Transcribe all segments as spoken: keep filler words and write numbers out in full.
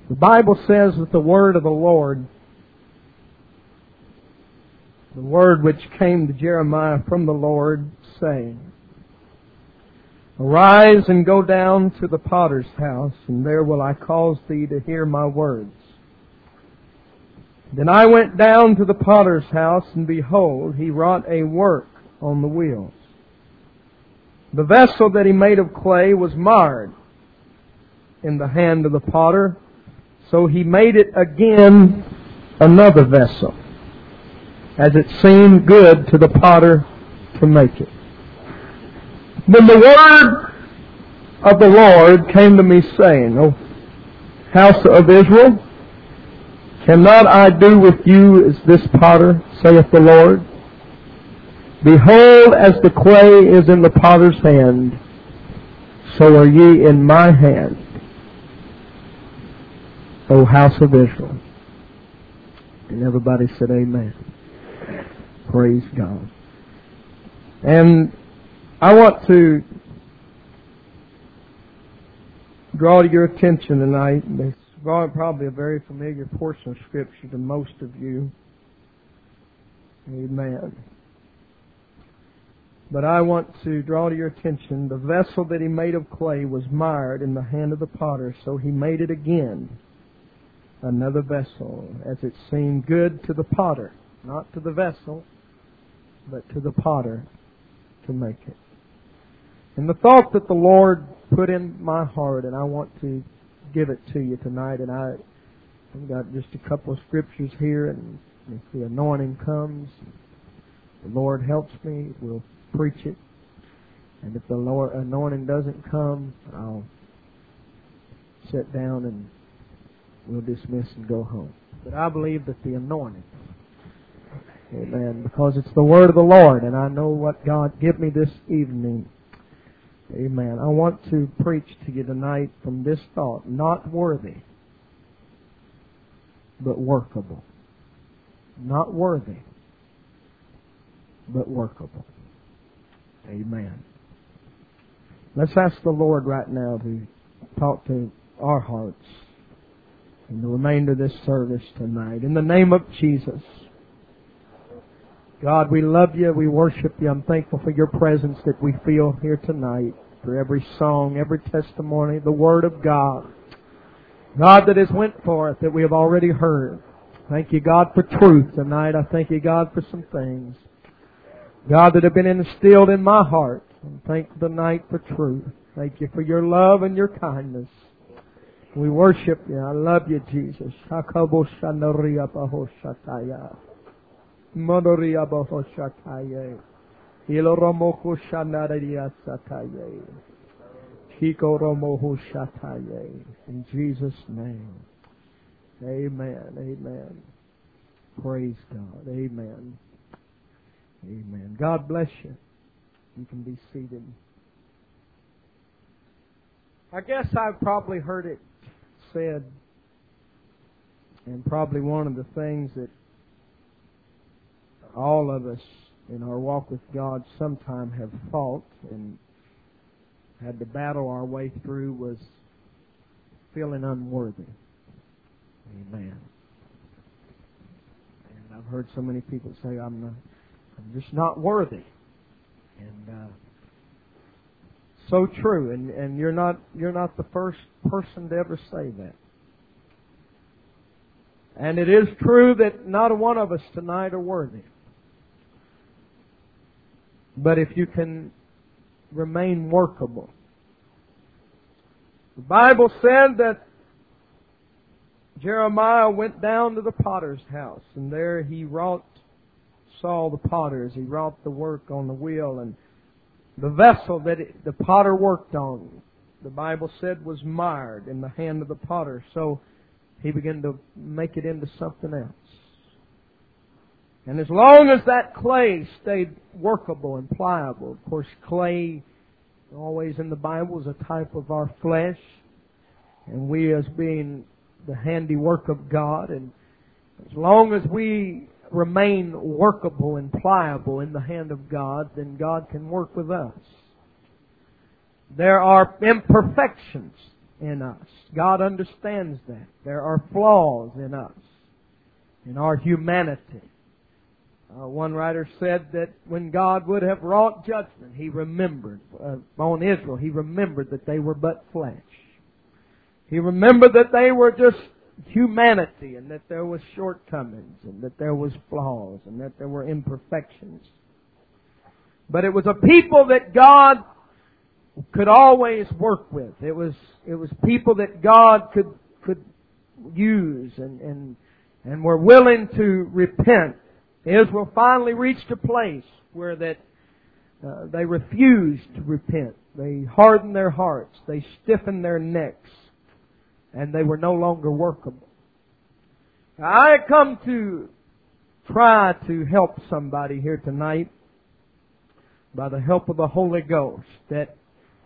The Bible says that the word of the Lord, the word which came to Jeremiah from the Lord, saying, Arise and go down to the potter's house, and there will I cause thee to hear my words. Then I went down to the potter's house, and behold, he wrought a work on the wheels. The vessel that he made of clay was marred in the hand of the potter, so he made it again another vessel, as it seemed good to the potter to make it. Then the word of the Lord came to me, saying, O house of Israel, cannot I do with you as this potter, saith the Lord? Behold, as the clay is in the potter's hand, so are ye in my hand, O house of Israel. And everybody said amen. Praise God. And I want to draw to your attention tonight. It's probably a very familiar portion of Scripture to most of you. Amen. But I want to draw to your attention, the vessel that he made of clay was marred in the hand of the potter, so he made it again another vessel, as it seemed good to the potter, not to the vessel, but to the potter to make it. And the thought that the Lord put in my heart, and I want to give it to you tonight, and I, I've got just a couple of scriptures here, and if the anointing comes, the Lord helps me, we'll preach it. And if the Lord anointing doesn't come, I'll sit down and we'll dismiss and go home. But I believe that the anointing, amen, because it's the word of the Lord, and I know what God gave me this evening. Amen. I want to preach to you tonight from this thought, not worthy, but workable. Not worthy, but workable. Amen. Let's ask the Lord right now to talk to our hearts in the remainder of this service tonight. In the name of Jesus. God, we love you. We worship you. I'm thankful for your presence that we feel here tonight, for every song, every testimony, the Word of God. God, that has went forth, that we have already heard. Thank you, God, for truth tonight. I thank you, God, for some things, God, that have been instilled in my heart. And thank you tonight for truth. Thank you for your love and your kindness. We worship you. I love you, Jesus. Modoria Bohoshataye. Iloromoko Shanadaria Sataye. Kiko Romoho Shataye. In Jesus' name. Amen. Amen. Praise God. Amen. Amen. God bless you. You can be seated. I guess I've probably heard it said, and probably one of the things that all of us in our walk with God sometime have fought and had to battle our way through was feeling unworthy. Amen. And I've heard so many people say, I'm not, I'm just not worthy. And uh, so true. And, and you're not you're not the first person to ever say that. And it is true that not a one of us tonight are worthy. But if you can remain workable. The Bible said that Jeremiah went down to the potter's house, and there he wrought, saw the potters. He wrought the work on the wheel, and the vessel that it, the potter worked on, the Bible said, was marred in the hand of the potter. So he began to make it into something else. And as long as that clay stayed workable and pliable, of course, clay always in the Bible is a type of our flesh, and we as being the handiwork of God, and as long as we remain workable and pliable in the hand of God, then God can work with us. There are imperfections in us. God understands that. There are flaws in us, in our humanity. Uh, one writer said that when God would have wrought judgment, He remembered uh, on Israel, He remembered that they were but flesh. He remembered that they were just humanity, and that there was shortcomings, and that there was flaws, and that there were imperfections. But it was a people that God could always work with. It was it was people that God could could use and and and were willing to repent. Israel finally reached a place where that uh, they refused to repent. They hardened their hearts. They stiffened their necks. And they were no longer workable. I had come to try to help somebody here tonight by the help of the Holy Ghost, that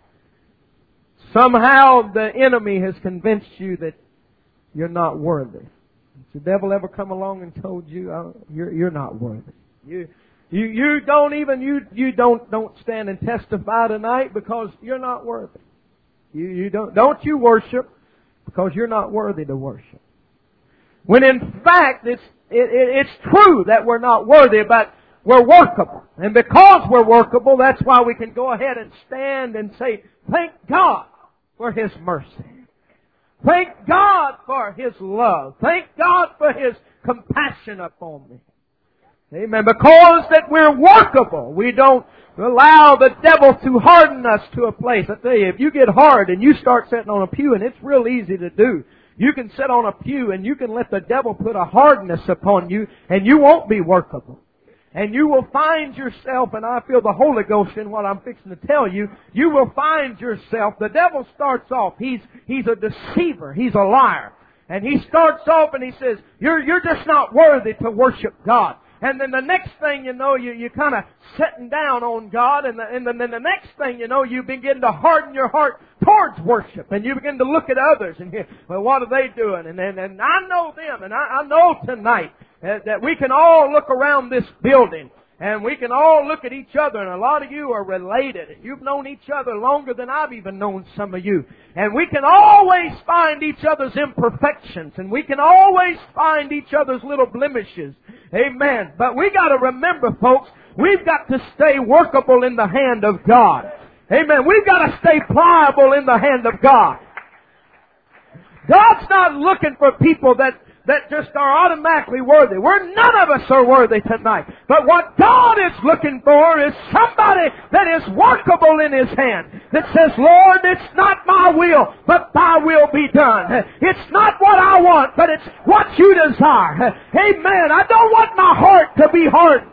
somehow the enemy has convinced you that you're not worthy. Has the devil ever come along and told you oh, you're you're not worthy? You you you don't even you you don't don't stand and testify tonight because you're not worthy. You you don't don't you worship because you're not worthy to worship. When in fact it's it, it, it's true that we're not worthy, but we're workable. And because we're workable, that's why we can go ahead and stand and say, thank God for His mercy. Thank God for His love. Thank God for His compassion upon me. Amen. Because that we're workable. We don't allow the devil to harden us to a place. I tell you, if you get hard and you start sitting on a pew, and it's real easy to do. You can sit on a pew and you can let the devil put a hardness upon you, and you won't be workable. And you will find yourself, and I feel the Holy Ghost in what I'm fixing to tell you, you will find yourself, the devil starts off, he's he's a deceiver, he's a liar. And he starts off and he says, you're you're just not worthy to worship God. And then the next thing you know, you, you kind of sitting down on God, and, the, and then the next thing you know, you begin to harden your heart towards worship, and you begin to look at others, and you, well, what are they doing? And and, and I know them, and I, I know tonight that, that we can all look around this building, and we can all look at each other, and a lot of you are related. You've known each other longer than I've even known some of you. And we can always find each other's imperfections, and we can always find each other's little blemishes. Amen. But we got to remember, folks, we've got to stay workable in the hand of God. Amen. We've got to stay pliable in the hand of God. God's not looking for people that that just are automatically worthy. We're none of us are worthy tonight. But what God is looking for is somebody that is workable in His hand. That says, Lord, it's not my will, but Thy will be done. It's not what I want, but it's what You desire. Amen. I don't want my heart to be hardened.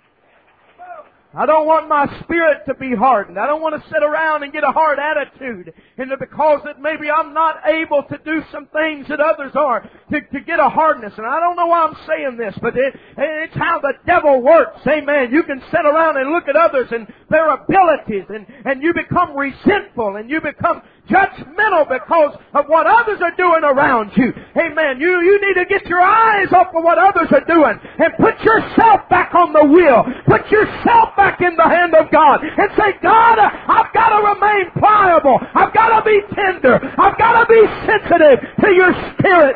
I don't want my spirit to be hardened. I don't want to sit around and get a hard attitude. And because that maybe I'm not able to do some things that others are to, to get a hardness. And I don't know why I'm saying this, but it, it's how the devil works. Amen. You can sit around and look at others and their abilities, and, and you become resentful, and you become judgmental because of what others are doing around you. Amen. You, you need to get your eyes off of what others are doing and put yourself back on the wheel. Put yourself back in the hand of God and say, God, I've got to remain pliable. I've got to be tender. I've got to be sensitive to Your Spirit.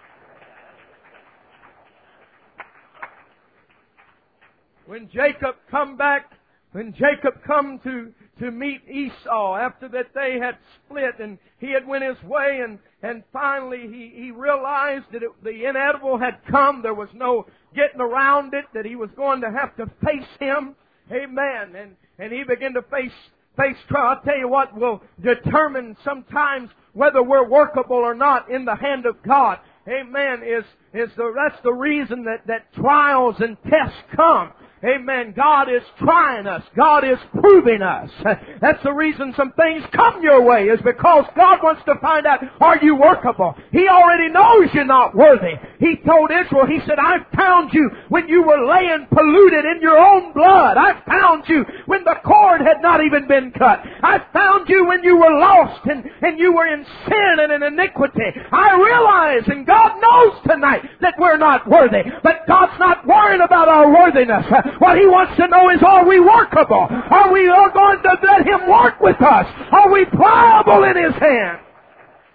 When Jacob come back, when Jacob come to to meet Esau after that they had split and he had went his way, and, and finally he, he realized that it, the inevitable had come. There was no getting around it, that he was going to have to face him. Amen. And, and he began to face, face trial. I'll tell you what will determine sometimes whether we're workable or not in the hand of God. Amen. Is, is the, that's the reason that, that trials and tests come. Amen. God is trying us. God is proving us. That's the reason some things come your way, is because God wants to find out, are you workable? He already knows you're not worthy. He told Israel, He said, I found you when you were laying polluted in your own blood. I found you when the cord had not even been cut. I found you when you were lost and, and you were in sin and in iniquity. I realize, and God knows tonight, that we're not worthy. But God's not worried about our worthiness. What He wants to know is, are we workable? Are we going to let Him work with us? Are we pliable in His hand?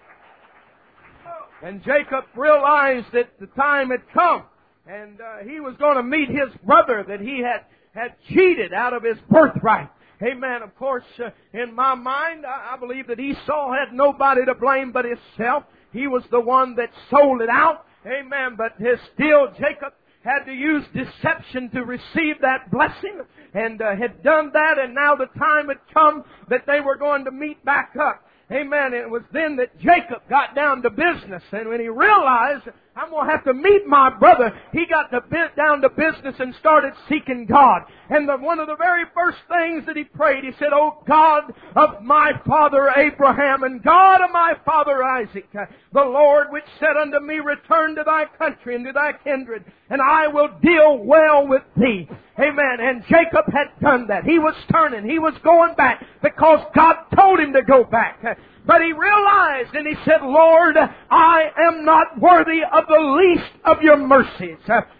And Jacob realized that the time had come, and uh, he was going to meet his brother that he had, had cheated out of his birthright. Amen. Of course, uh, in my mind, I, I believe that Esau had nobody to blame but himself. He was the one that sold it out. Amen. But his, still, Jacob had to use deception to receive that blessing, and uh, had done that, and now the time had come that they were going to meet back up. Amen. It was then that Jacob got down to business, and when he realized, I'm going to have to meet my brother, he got to bit down to business and started seeking God. And the, one of the very first things that he prayed, he said, "Oh God of my father Abraham and God of my father Isaac, the Lord which said unto me, return to thy country and to thy kindred, and I will deal well with thee." Amen. And Jacob had done that. He was turning. He was going back because God told him to go back. But he realized, and he said, "Lord, I am not worthy of the least of your mercies.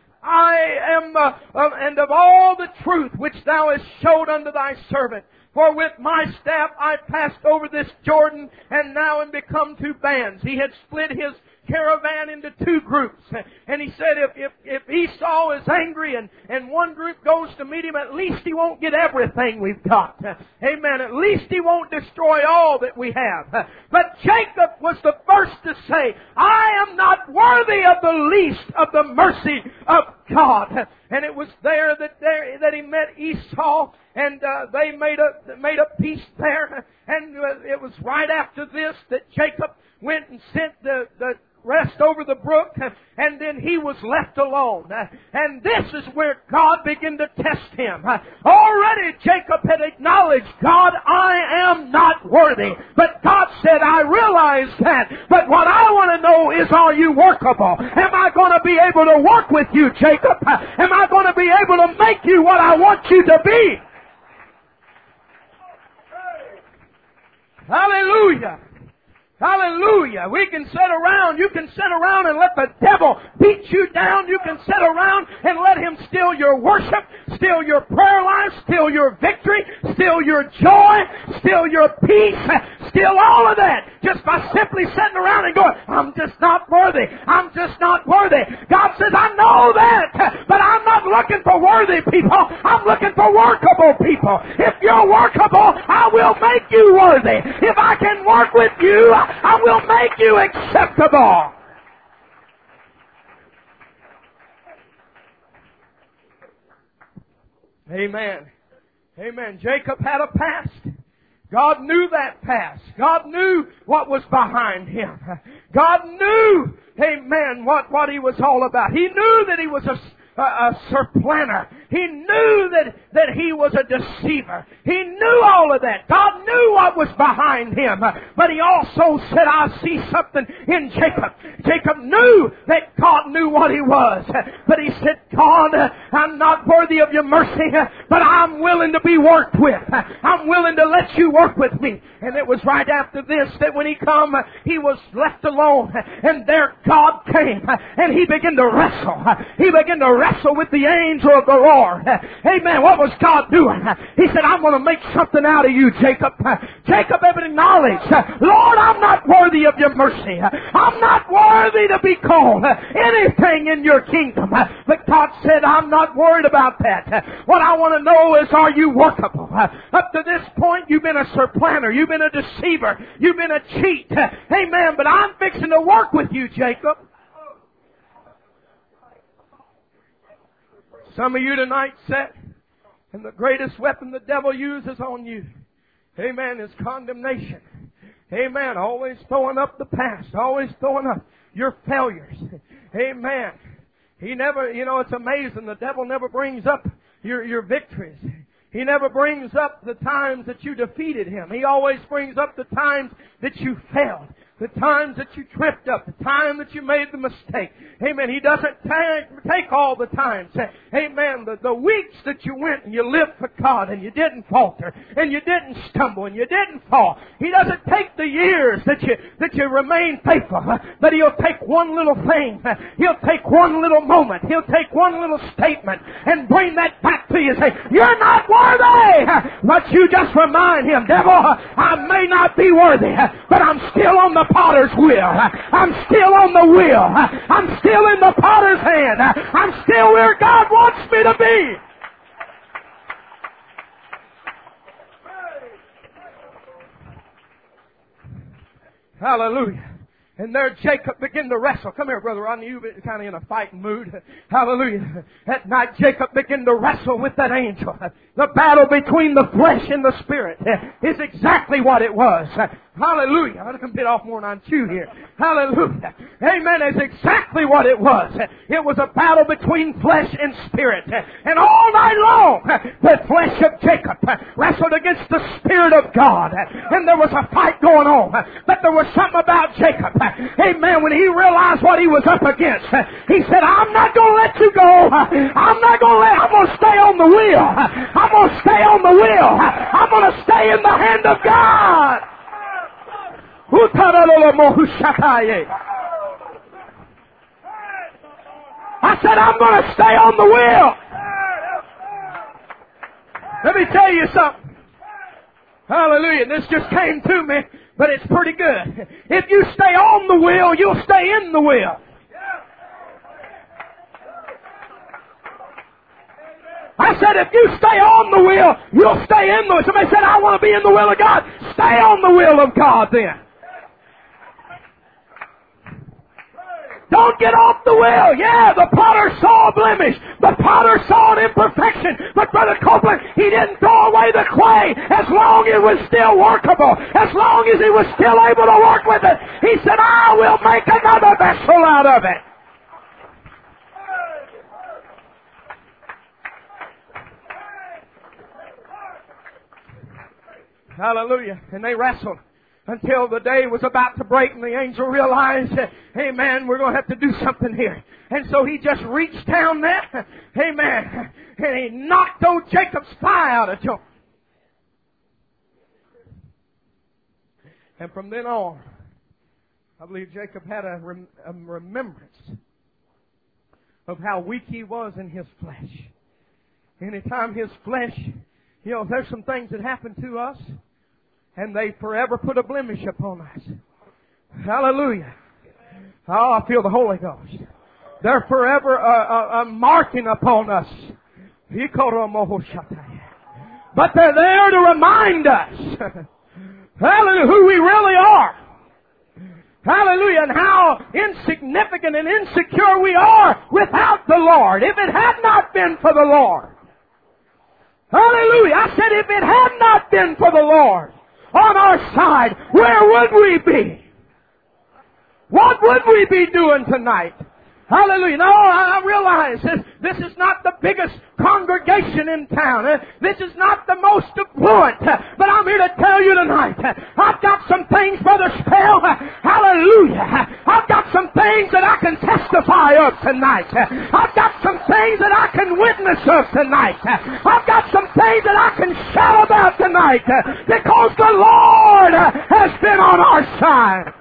I am, uh, uh, and of all the truth which thou hast showed unto thy servant. For with my staff I passed over this Jordan, and now am become two bands." He had split his caravan into two groups. And he said if, if, if Esau is angry and, and one group goes to meet him, at least he won't get everything we've got. Amen. At least he won't destroy all that we have. But Jacob was the first to say, "I am not worthy of the least of the mercy of God." And it was there that there, that he met Esau, and uh, they made a made a peace there. And uh, it was right after this that Jacob went and sent the, the rest over the brook, and then he was left alone. And this is where God began to test him. Already Jacob had acknowledged, "God, I am not worthy." But God said, "I realize that. But what I want to know is, are you workable? Am I going to be able to work with you, Jacob? Am I going to be able to make you what I want you to be?" Hallelujah. Hallelujah. We can sit around. You can sit around and let the devil beat you down. You can sit around and let him steal your worship, steal your prayer life, steal your victory, steal your joy, steal your peace, steal all of that just by simply sitting around and going, "I'm just not worthy. I'm just not worthy." God says, "I know that, but I'm not looking for worthy people. I'm looking for workable people. If you're workable, I will make you worthy. If I can work with you, I will make you acceptable." Amen. Amen. Jacob had a past. God knew that past. God knew what was behind him. God knew, amen, what, what he was all about. He knew that he was a A, a supplanter. He knew that, that he was a deceiver. He knew all of that. God knew what was behind him. But he also said, "I see something in Jacob." Jacob knew that God knew what he was. But he said, "God, I'm not worthy of your mercy, but I'm willing to be worked with. I'm willing to let you work with me." And it was right after this that when he come, he was left alone. And there God came. And he began to wrestle. He began to wrestle with the angel of the Lord. Amen. What was God doing? He said, "I'm going to make something out of you, Jacob." Jacob had acknowledged, "Lord, I'm not worthy of your mercy. I'm not worthy to be called anything in your kingdom." But God said, "I'm not worried about that. What I want to know is, are you workable? Up to this point, you've been a supplanter. You've been a deceiver. You've been a cheat. Amen. But I'm fixing to work with you, Jacob." Some of you tonight sat, and the greatest weapon the devil uses on you, amen, is condemnation. Amen. Always throwing up the past. Always throwing up your failures. Amen. He never, you know, it's amazing. The devil never brings up your, your victories. He never brings up the times that you defeated him. He always brings up the times that you failed. The times that you tripped up, the time that you made the mistake. Amen. He doesn't take, take all the times. Amen. The, the weeks that you went and you lived for God and you didn't falter and you didn't stumble and you didn't fall. He doesn't take the years that you, that you remain faithful, but He'll take one little thing. He'll take one little moment. He'll take one little statement and bring that back to you and say, "You're not worthy." But you just remind Him, "Devil, I may not be worthy, but I'm still on the potter's wheel. I'm still on the wheel. I'm still in the potter's hand. I'm still where God wants me to be. Hallelujah. And there Jacob began to wrestle. Come here, Brother Rodney. You've been kind of in a fighting mood. Hallelujah. At night, Jacob began to wrestle with that angel. The battle between the flesh and the spirit is exactly what it was. Hallelujah. I can bit off more than I chew here. Hallelujah. Amen. It's exactly what it was. It was a battle between flesh and spirit. And all night long, the flesh of Jacob wrestled against the Spirit of God. And there was a fight going on. But there was something about Jacob. Amen. When he realized what he was up against, he said, I'm not going to let you go. I'm not going to let, I'm going to stay on the wheel. I'm going to stay on the wheel. I'm going to stay in the hand of God. I said, I'm going to stay on the wheel. Let me tell you something. Hallelujah. This just came to me, but it's pretty good. If you stay on the wheel, you'll stay in the wheel. I said, if you stay on the wheel, you'll stay in the wheel. Somebody said, I want to be in the will of God. Stay on the will of God then. Don't get off the wheel. Yeah, the potter saw a blemish. The potter saw an imperfection. But Brother Copeland, he didn't throw away the clay as long as it was still workable. As long as he was still able to work with it. He said, I will make another vessel out of it. Hallelujah. And they wrestled until the day was about to break, and the angel realized, amen, we're going to have to do something here. And so he just reached down there, amen, and he knocked old Jacob's thigh out of joint. And from then on, I believe Jacob had a, rem- a remembrance of how weak he was in his flesh. Anytime his flesh, you know, there's some things that happen to us, and they forever put a blemish upon us. Hallelujah. Oh, I feel the Holy Ghost. They're forever a, a, a marking upon us. But they're there to remind us, hallelujah, who we really are. Hallelujah, and how insignificant and insecure we are without the Lord. If it had not been for the Lord. Hallelujah. I said, if it had not been for the Lord on our side, where would we be? What would we be doing tonight? Hallelujah. No, I realize this, this is not the biggest congregation in town. This is not the most affluent. But I'm here to tell you tonight, I've got some things, Brother Spell. Hallelujah. I've got some things that I can testify of tonight. I've got some things that I can witness of tonight. I've got some things that I can shout about tonight. Because the Lord has been on our side.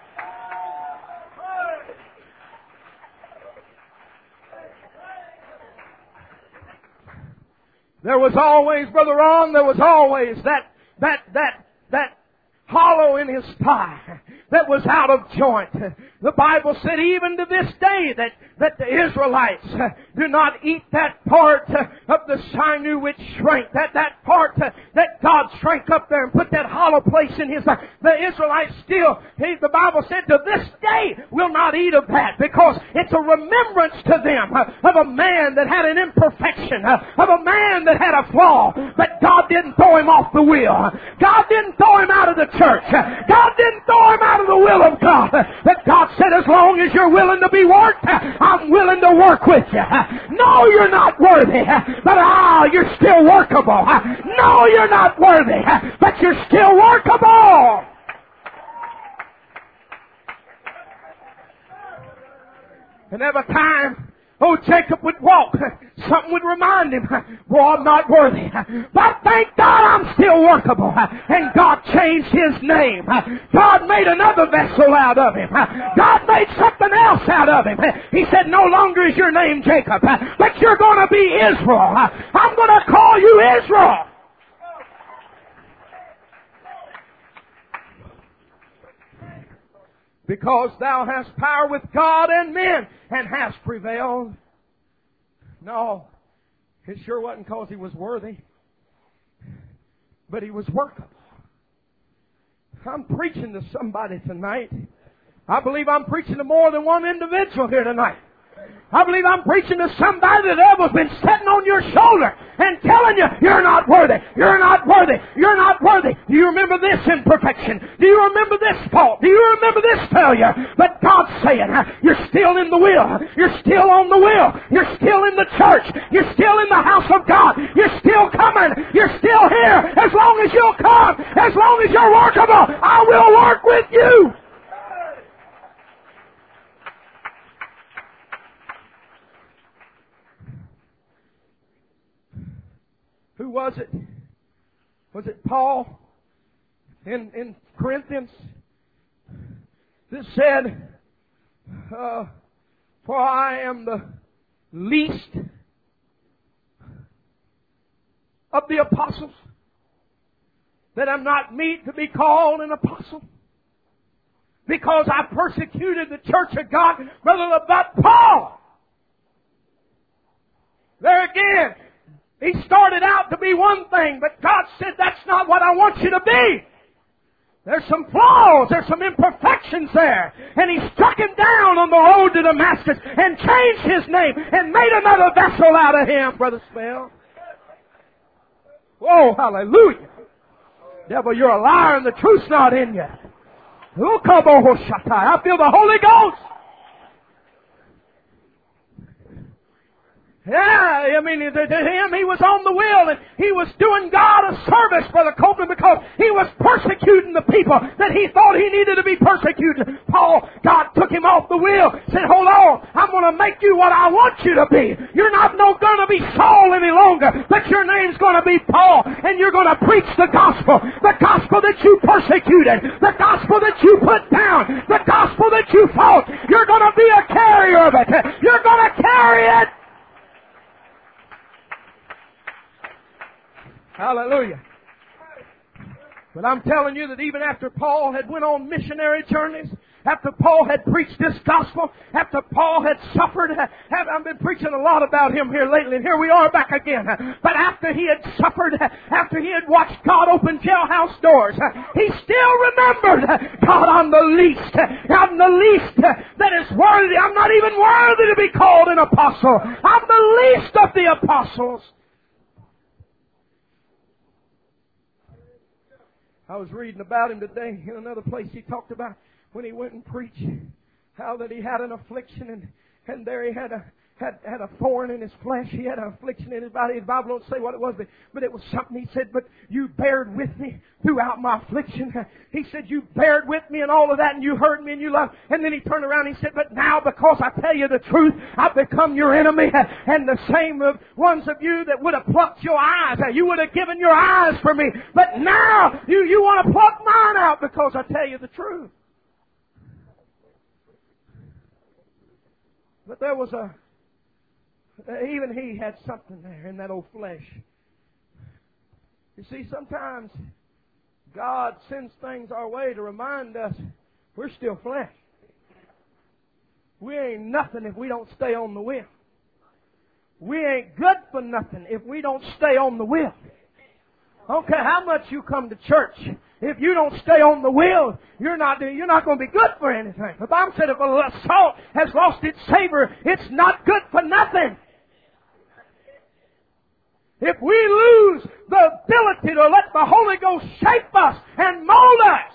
There was always, Brother Ron, there was always that, that, that, that hollow in his thigh that was out of joint. The Bible said even to this day that, that the Israelites do not eat that part of the sinew which shrank, that, that part that God shrank up there and put that hollow place in his thigh. The Israelites still, the Bible said, to this day will not eat of that, because it's a remembrance to them of a man that had an imperfection, of a man that had a flaw, but God didn't throw him off the wheel. God didn't throw him out of the church. God didn't throw him out of the will of God. But God said, as long as you're willing to be worked, I'm willing to work with you. No, you're not worthy, but ah, oh, you're still workable. No, you're not worthy, but you're still workable. And every time oh, Jacob would walk, something would remind him, boy, I'm not worthy. But thank God I'm still workable. And God changed his name. God made another vessel out of him. God made something else out of him. He said, no longer is your name Jacob, but you're going to be Israel. I'm going to call you Israel. because thou hast power with God and men, and hast prevailed. No, it sure wasn't because he was worthy, but he was workable. I'm preaching to somebody tonight. I believe I'm preaching to more than one individual here tonight. I believe I'm preaching to somebody that ever been sitting on your shoulder and telling you, you're not worthy, you're not worthy, you're not worthy. Do you remember this imperfection? Do you remember this fault? Do you remember this failure? But God's saying, you're still in the will. You're still on the will. You're still in the church. You're still in the house of God. You're still coming. You're still here. As long as you'll come, as long as you're workable, I will work with you. Who was it? Was it Paul in, in Corinthians that said, uh, for I am the least of the apostles, that I'm not meet to be called an apostle, because I persecuted the church of God. Brother, but Paul, there again, he started out to be one thing, but God said, that's not what I want you to be. There's some flaws, there's some imperfections there. And he struck him down on the road to Damascus and changed his name and made another vessel out of him, Brother Spell. Whoa, hallelujah. Devil, you're a liar and the truth's not in you. I feel the Holy Ghost. Yeah, I mean, to him, he was on the wheel and he was doing God a service, Brother Copeland, because he was persecuting the people that he thought he needed to be persecuted. Paul, God took him off the wheel, said, hold on, I'm going to make you what I want you to be. You're not no going to be Saul any longer, but your name's going to be Paul, and you're going to preach the gospel, the gospel that you persecuted, the gospel that you put down, the gospel that you fought. You're going to be a carrier of it. You're going to carry it. Hallelujah. But I'm telling you that even after Paul had went on missionary journeys, after Paul had preached this gospel, after Paul had suffered, I've been preaching a lot about him here lately, and here we are back again. But after he had suffered, after he had watched God open jailhouse doors, he still remembered, God, I'm the least, I'm the least that is worthy. I'm not even worthy to be called an apostle. I'm the least of the apostles. I was reading about him today in another place. He talked about when he went and preached, how that he had an affliction, and, and there he had a had had a thorn in his flesh. He had an affliction in his body. The Bible don't say what it was, but, but it was something. He said, but you bared with me throughout my affliction. He said, you bared with me and all of that, and you heard me and you loved. And then he turned around and he said, but now because I tell you the truth, I've become your enemy. And the same of ones of you that would have plucked your eyes, you would have given your eyes for me. But now you, you want to pluck mine out because I tell you the truth. But there was a Even he had something there in that old flesh. You see, sometimes God sends things our way to remind us we're still flesh. We ain't nothing if we don't stay on the wheel. We ain't good for nothing if we don't stay on the wheel. I don't care how much you come to church. If you don't stay on the wheel, you're not you're not going to be good for anything. The Bible said if a salt has lost its savor, it's not good for nothing. If we lose the ability to let the Holy Ghost shape us and mold us.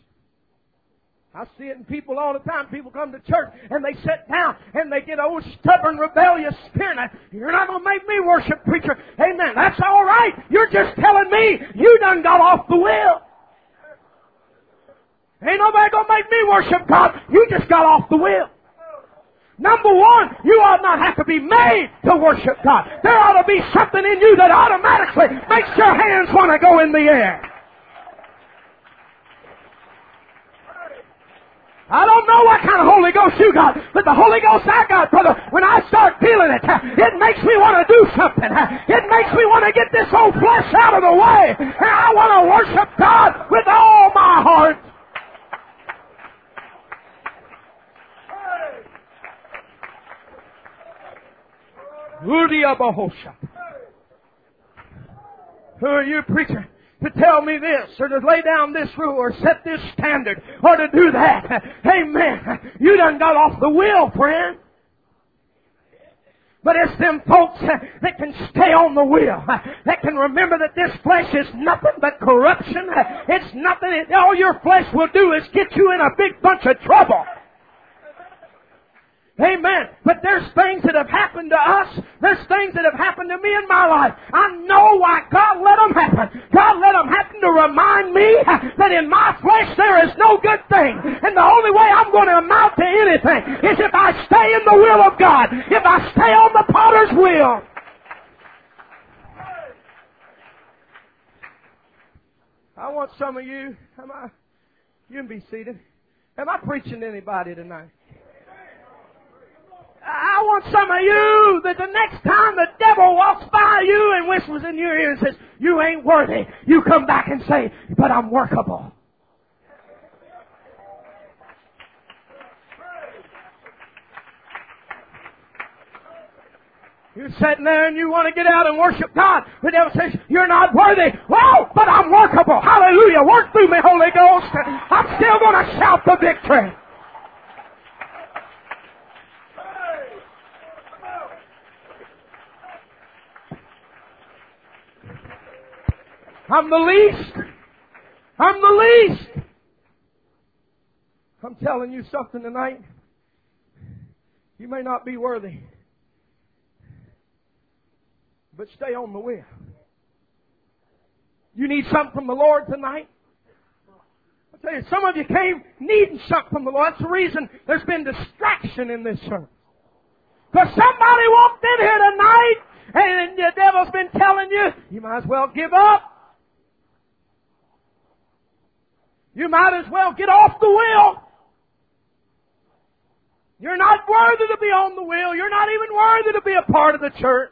I see it in people all the time. People come to church and they sit down and they get an old stubborn, rebellious spirit. Now, you're not going to make me worship, preacher. Amen. That's all right. You're just telling me you done got off the wheel. Ain't nobody going to make me worship God. You just got off the wheel. Number one, you ought not have to be made to worship God. There ought to be something in you that automatically makes your hands want to go in the air. I don't know what kind of Holy Ghost you got, but the Holy Ghost I got, brother, when I start feeling it, it makes me want to do something. It makes me want to get this old flesh out of the way. And I want to worship God with all my heart. Udiabahosha. Who are you, preacher, to tell me this, or to lay down this rule, or set this standard, or to do that? Amen. You done got off the wheel, friend. But it's them folks that can stay on the wheel, that can remember that this flesh is nothing but corruption. It's nothing. All your flesh will do is get you in a big bunch of trouble. Amen. But there's things that have happened to us. There's things that have happened to me in my life. I know why God let them happen. God let them happen to remind me that in my flesh there is no good thing. And the only way I'm going to amount to anything is if I stay in the will of God. If I stay on the potter's wheel. I want some of you, am I, you can be seated. Am I preaching to anybody tonight? I want some of you that the next time the devil walks by you and whispers in your ear and says, you ain't worthy, you come back and say, but I'm workable. You're sitting there and you want to get out and worship God. The devil says, you're not worthy. Oh, but I'm workable. Hallelujah. Work through me, Holy Ghost. I'm still going to shout the victory. I'm the least. I'm the least. I'm telling you something tonight. You may not be worthy, but stay on the wheel. You need something from the Lord tonight? I tell you, some of you came needing something from the Lord. That's the reason there's been distraction in this service. Because somebody walked in here tonight and the devil's been telling you, you might as well give up. You might as well get off the wheel. You're not worthy to be on the wheel. You're not even worthy to be a part of the church.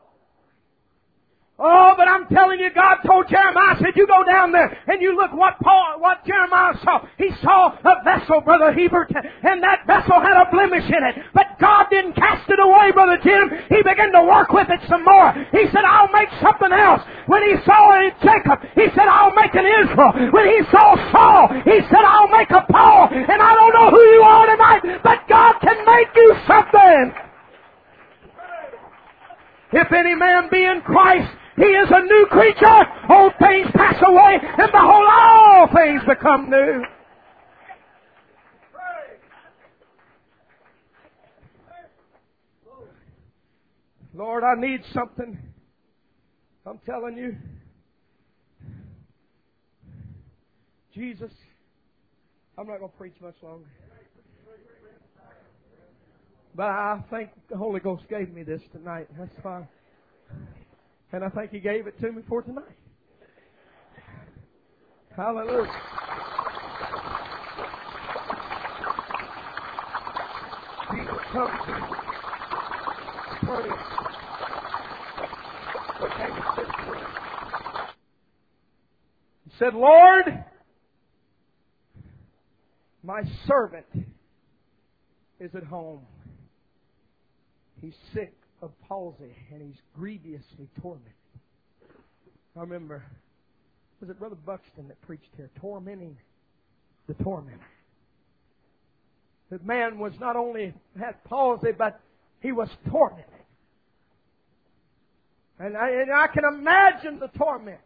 Oh, but I'm telling you, God told Jeremiah, said, you go down there and you look what Paul, what Jeremiah saw. He saw a vessel, Brother Hebert, and that vessel had a blemish in it. But God didn't cast it away, Brother Jim. He began to work with it some more. He said, I'll make something else. When he saw it in Jacob, he said, I'll make an Israel. When he saw Saul, he said, I'll make a Paul. And I don't know who you are tonight, but God can make you something. If any man be in Christ, he is a new creature. Old things pass away, and behold, all things become new. Lord, I need something. I'm telling you. Jesus, I'm not going to preach much longer. But I think the Holy Ghost gave me this tonight. That's fine. And I think He gave it to me for tonight. Hallelujah. Jesus, come. Praise. He said, Lord, my servant is at home. He's sick of palsy, and he's grievously tormented. I remember, was it Brother Buxton that preached here, tormenting the tormentor? The man was not only had palsy, but he was tormented. And I, and I can imagine the torment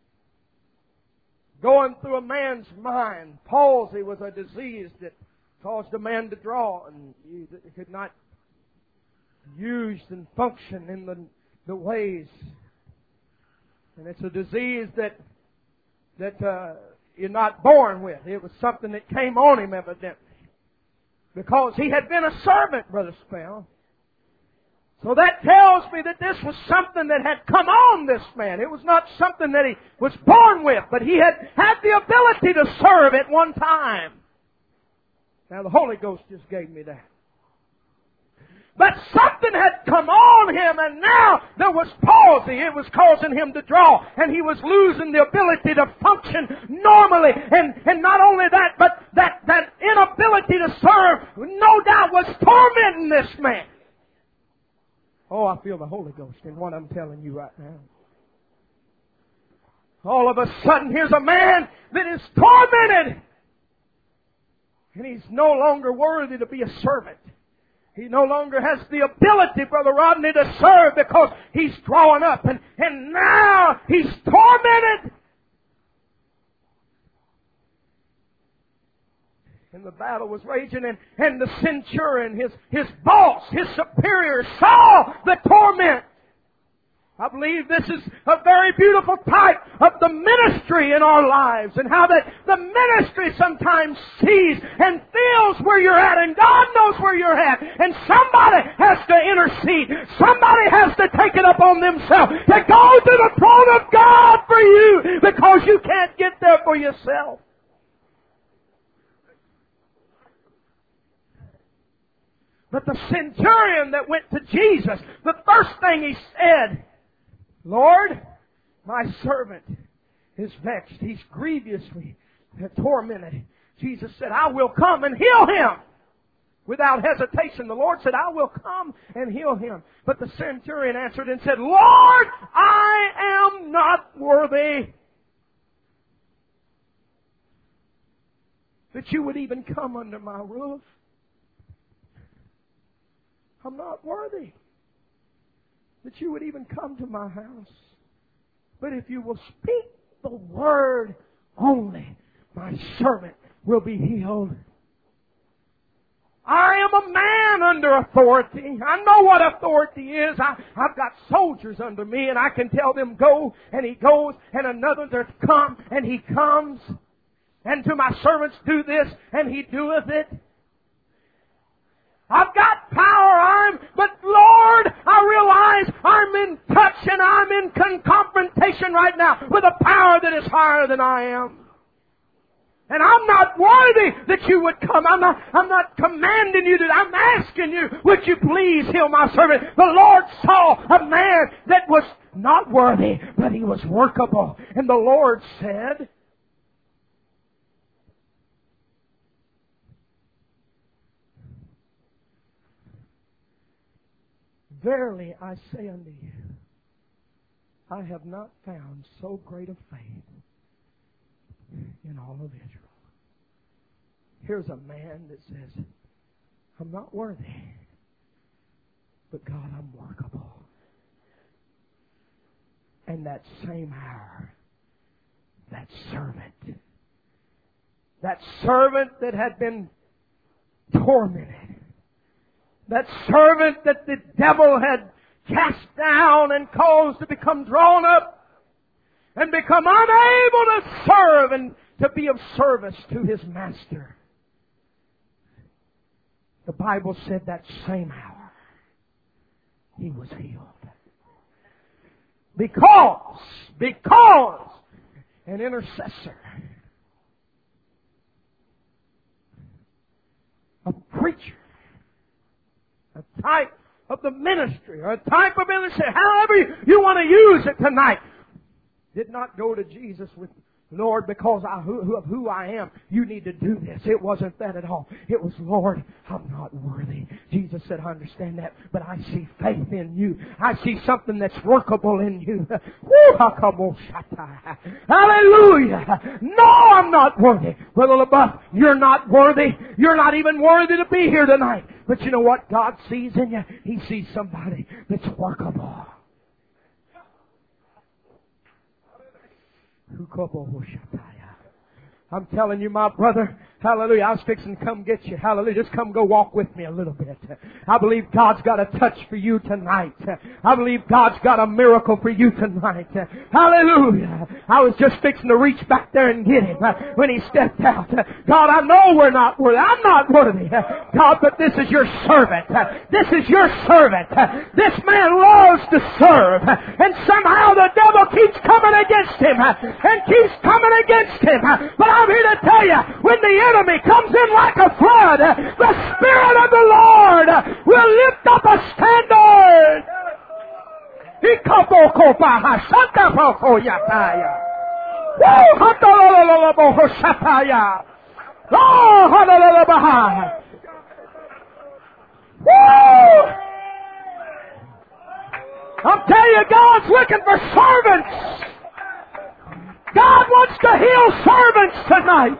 going through a man's mind. Palsy was a disease that caused a man to draw, and he could not use and function in the, the ways. And it's a disease that that uh, you're not born with. It was something that came on him evidently, because he had been a servant, Brother Spell. So that tells me that this was something that had come on this man. It was not something that he was born with, but he had had the ability to serve at one time. Now the Holy Ghost just gave me that. But something had come on him, and now there was palsy. It was causing him to draw, and he was losing the ability to function normally. And, and not only that, but that, that inability to serve, no doubt, was tormenting this man. Oh, I feel the Holy Ghost in what I'm telling you right now. All of a sudden, here's a man that is tormented. And he's no longer worthy to be a servant. He no longer has the ability, Brother Rodney, to serve because he's growing up. And, and now he's tormented. And the battle was raging, and, and the centurion, his, his boss, his superior, saw the torment. I believe this is a very beautiful type of the ministry in our lives, and how that the ministry sometimes sees and feels where you're at, and God knows where you're at, and somebody has to intercede. Somebody has to take it upon themselves to go to the throne of God for you, because you can't get there for yourself. But the centurion that went to Jesus, the first thing he said, Lord, my servant is vexed. He's grievously tormented. Jesus said, I will come and heal him. Without hesitation, the Lord said, I will come and heal him. But the centurion answered and said, Lord, I am not worthy that you would even come under my roof. I'm not worthy that you would even come to my house. But if you will speak the word only, my servant will be healed. I am a man under authority. I know what authority is. I, I've got soldiers under me, and I can tell them go, and he goes, and another there come, and he comes. And to my servants do this, and he doeth it. I've got power, I'm, but Lord, I realize I'm in touch and I'm in con- confrontation right now with a power that is higher than I am. And I'm not worthy that you would come. I'm not, I'm not commanding you to, I'm asking you, would you please heal my servant? The Lord saw a man that was not worthy, but he was workable. And the Lord said, verily I say unto you, I have not found so great a faith in all of Israel. Here's a man that says, I'm not worthy, but God, I'm workable. And that same hour, that servant, that servant that had been tormented, that servant that the devil had cast down and caused to become drawn up and become unable to serve and to be of service to his master. The Bible said that same hour he was healed. Because, because an intercessor, a preacher, a type of the ministry, or a type of ministry, however you, you want to use it tonight, did not go to Jesus with, Lord, because I, who, of who I am, you need to do this. It wasn't that at all. It was, Lord, I'm not worthy. Jesus said, I understand that, but I see faith in you. I see something that's workable in you. Hallelujah. No, I'm not worthy. Brother LaBeouf, you're not worthy. You're not even worthy to be here tonight. But you know what God sees in you? He sees somebody that's workable. I'm telling you, my brother, hallelujah, I was fixing to come get you. Hallelujah, just come go walk with me a little bit. I believe God's got a touch for you tonight. I believe God's got a miracle for you tonight. Hallelujah. I was just fixing to reach back there and get him when he stepped out. God, I know we're not worthy. I'm not worthy. God, but this is your servant. This is your servant. This man loves to serve. And somehow the devil keeps coming against him and keeps coming against him. But I'm here to tell you, when the enemy comes in like a flood, the Spirit of the Lord will lift up a standard. I'm telling you, God's looking for servants. God wants to heal servants tonight.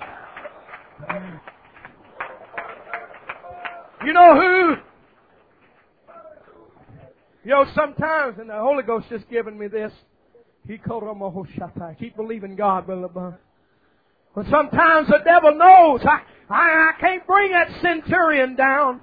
You know who? You know, sometimes, and the Holy Ghost just given me this. He called him a Hoshata. Keep believing God, Brother Bun. But sometimes the devil knows I, I, I can't bring that centurion down.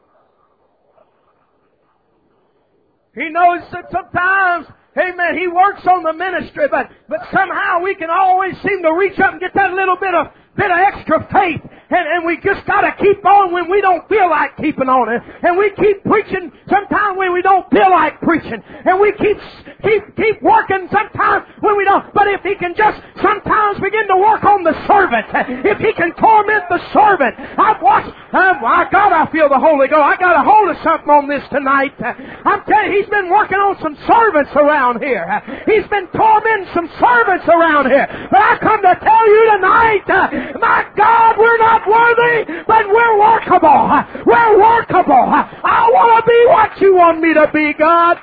He knows that sometimes, amen, he works on the ministry, but, but somehow we can always seem to reach up and get that little bit of bit of extra faith. And, and we just got to keep on when we don't feel like keeping on it. And we keep preaching sometimes when we don't feel like preaching. And we keep keep keep working sometimes when we don't. But if he can just sometimes begin to work on the servant, if he can torment the servant. I've watched, I've, I God, I feel the Holy Ghost. I got a hold of something on this tonight. I'm telling you, he's been working on some servants around here. He's been tormenting some servants around here. But I come to tell you tonight, my God, we're not worthy, but we're workable. We're workable. I want to be what you want me to be, God.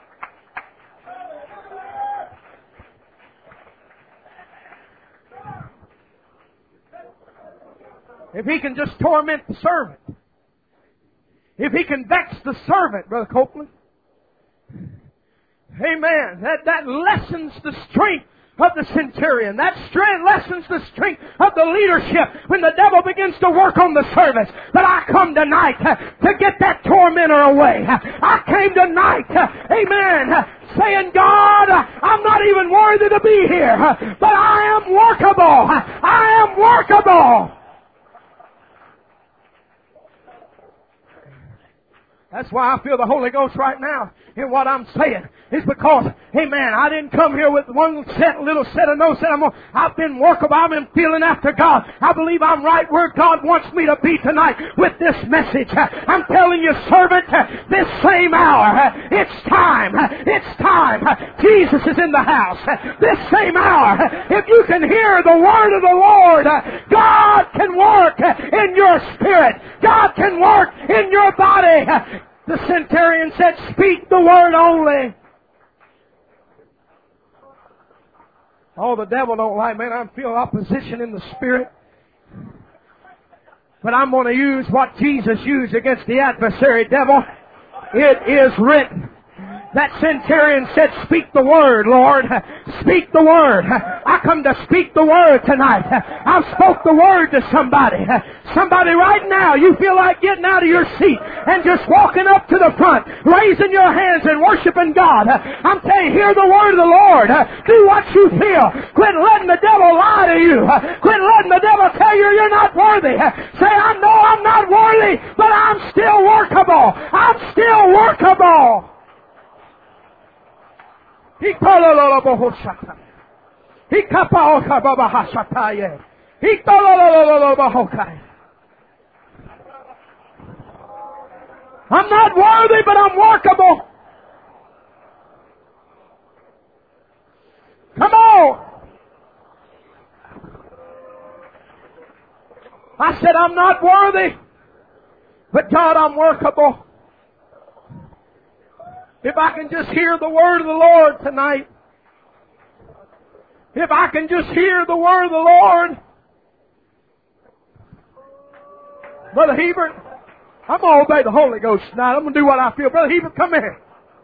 If he can just torment the servant, if he can vex the servant, Brother Copeland, amen, that, that lessens the strength of the centurion. That strength lessens the strength of the leadership when the devil begins to work on the service. But I come tonight uh, to get that tormentor away. I came tonight, uh, amen, uh, saying, God, uh, I'm not even worthy to be here, uh, but I am workable. I am workable. That's why I feel the Holy Ghost right now in what I'm saying. It's because, hey man, I didn't come here with one set, little set of notes that I'm on. I've been workable. I've been feeling after God. I believe I'm right where God wants me to be tonight with this message. I'm telling you, servant, this same hour, it's time. It's time. Jesus is in the house. This same hour, if you can hear the word of the Lord, God can work in your spirit. God can work in your body. The centurion said, speak the word only. Oh, the devil don't like, man, I feel opposition in the spirit. But I'm going to use what Jesus used against the adversary devil. It is written. That centurion said, speak the word, Lord. Speak the word. I come to speak the word tonight. I've spoke the word to somebody. Somebody right now, you feel like getting out of your seat and just walking up to the front, raising your hands and worshiping God. I'm telling you, hear the word of the Lord. Do what you feel. Quit letting the devil lie to you. Quit letting the devil tell you you're not worthy. Say, I know I'm not worthy, but I'm still workable. I'm still workable. He kolololobohoshata. He kapaokababahashataye. He kolololobohokai. I'm not worthy, but I'm workable. Come on. I said, I'm not worthy, but God, I'm workable. If I can just hear the word of the Lord tonight. If I can just hear the word of the Lord. Brother Hebert, I'm going to obey the Holy Ghost tonight. I'm going to do what I feel. Brother Hebert, come here.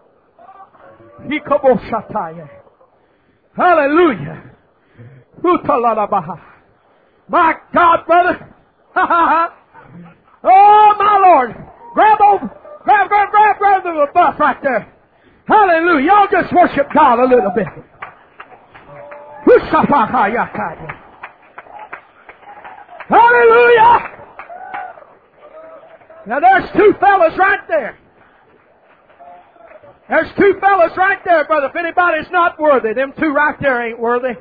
Hallelujah. My God, brother. Oh, my Lord. Grab over. Grab, grab, grab, grab the bus right there. Hallelujah. Y'all just worship God a little bit. Hallelujah. Now there's two fellas right there. There's two fellas right there, brother. If anybody's not worthy, them two right there ain't worthy.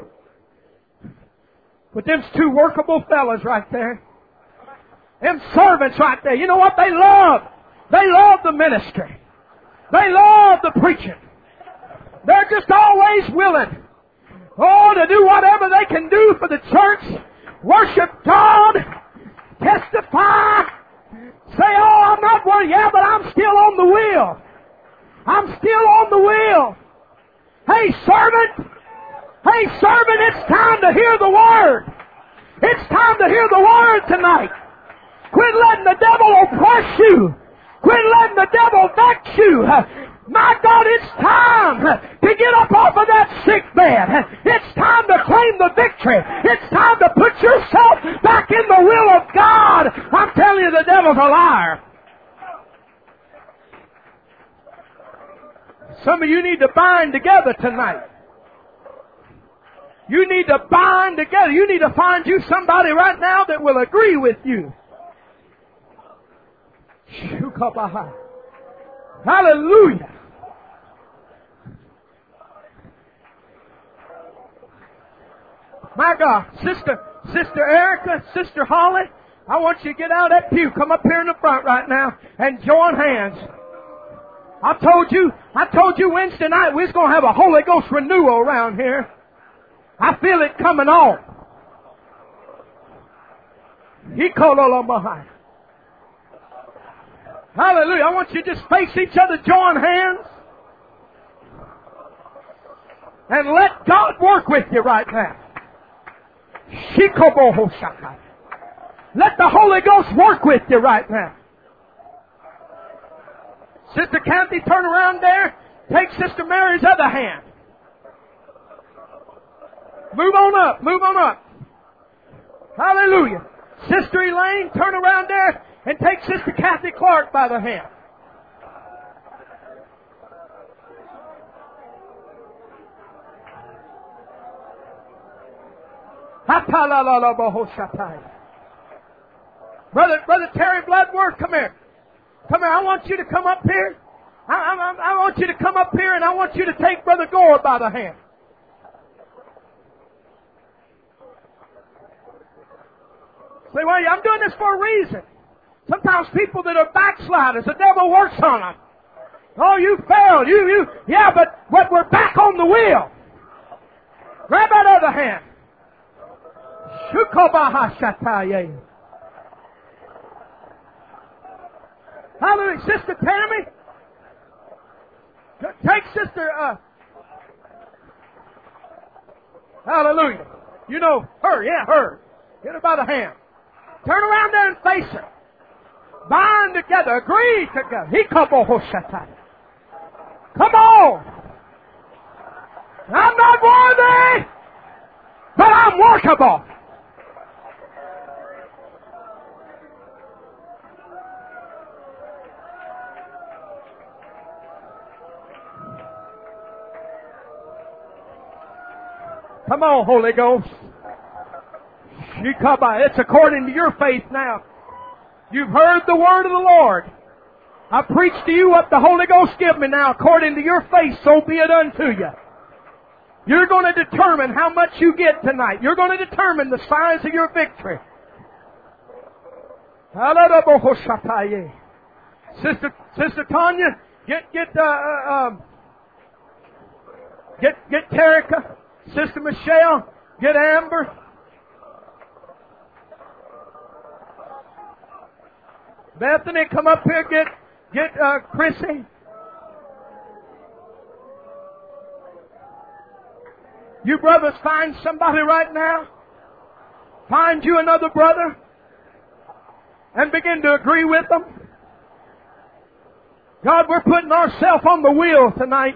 But them's two workable fellas right there. Them servants right there. You know what they love? They love the ministry. They love the preaching. They're just always willing, oh, to do whatever they can do for the church. Worship God. Testify. Say, oh, I'm not worthy. Yeah, but I'm still on the wheel. I'm still on the wheel. Hey, servant. Hey, servant, it's time to hear the Word. It's time to hear the Word tonight. Quit letting the devil oppress you. Quit letting the devil vex you. My God, it's time to get up off of that sick bed. It's time to claim the victory. It's time to put yourself back in the will of God. I'm telling you, the devil's a liar. Some of you need to bind together tonight. You need to bind together. You need to find you somebody right now that will agree with you. Hallelujah. My God, Sister, Sister Erica, Sister Holly, I want you to get out of that pew. Come up here in the front right now and join hands. I told you, I told you Wednesday night we was going to have a Holy Ghost renewal around here. I feel it coming on. He called all on behind. Hallelujah. I want you to just face each other, join hands, and let God work with you right now. Let the Holy Ghost work with you right now. Sister Kathy, turn around there. Take Sister Mary's other hand. Move on up. Move on up. Hallelujah. Sister Elaine, turn around there and take Sister Kathy Clark by the hand. Brother, Brother Terry Bloodworth, come here. Come here. I want you to come up here. I, I, I want you to come up here and I want you to take Brother Gore by the hand. Say, well, I'm doing this for a reason. Sometimes people that are backsliders, the devil works on them. Oh, you failed. You, you, yeah, but, but we're back on the wheel. Grab that other hand. Hallelujah. Sister Tammy, take Sister, uh, hallelujah. You know her, yeah, her. Get her by the hand. Turn around there and face her. Bind together. Agree together. He come on. Come on. I'm not worthy, but I'm workable. Come on, Holy Ghost. It's according to your faith now. You've heard the word of the Lord. I preach to you what the Holy Ghost give me now. According to your faith, so be it unto you. You're going to determine how much you get tonight. You're going to determine the size of your victory. Sister, Sister Tanya, get get uh, uh, um, get get Terica. Sister Michelle, get Amber. Bethany, come up here. Get get uh, Chrissy. You brothers, find somebody right now. Find you another brother, and begin to agree with them. God, we're putting ourselves on the wheel tonight.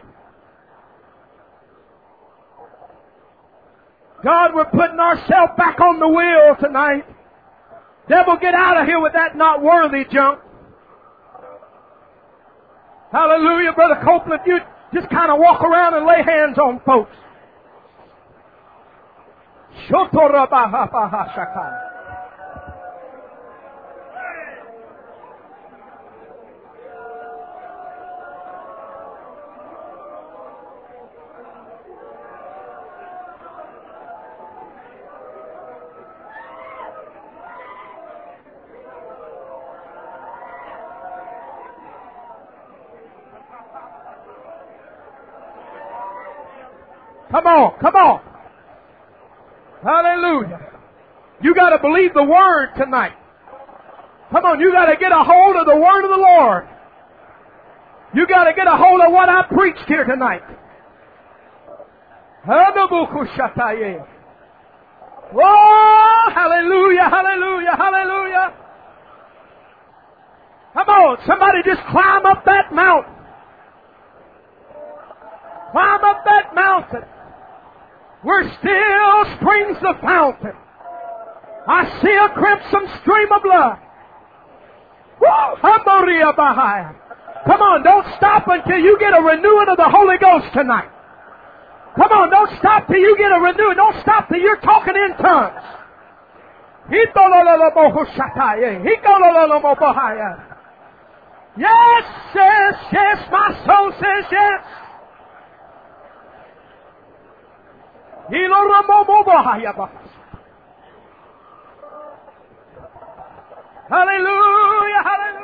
God, we're putting ourselves back on the wheel tonight. Devil, get out of here with that not worthy junk. Hallelujah. Brother Copeland, you just kind of walk around and lay hands on folks. Come on, come on. Hallelujah. You got to believe the Word tonight. Come on, you got to get a hold of the Word of the Lord. You got to get a hold of what I preached here tonight. Oh, hallelujah, hallelujah, hallelujah. Come on, somebody just climb up that mountain. Climb up that mountain. Where still springs the fountain. I see a crimson stream of blood. Woo! Come on, don't stop until you get a renewing of the Holy Ghost tonight. Come on, don't stop till you get a renewing. Don't stop till you're talking in tongues. Yes, yes, yes, my soul says yes. Hallelujah, hallelujah.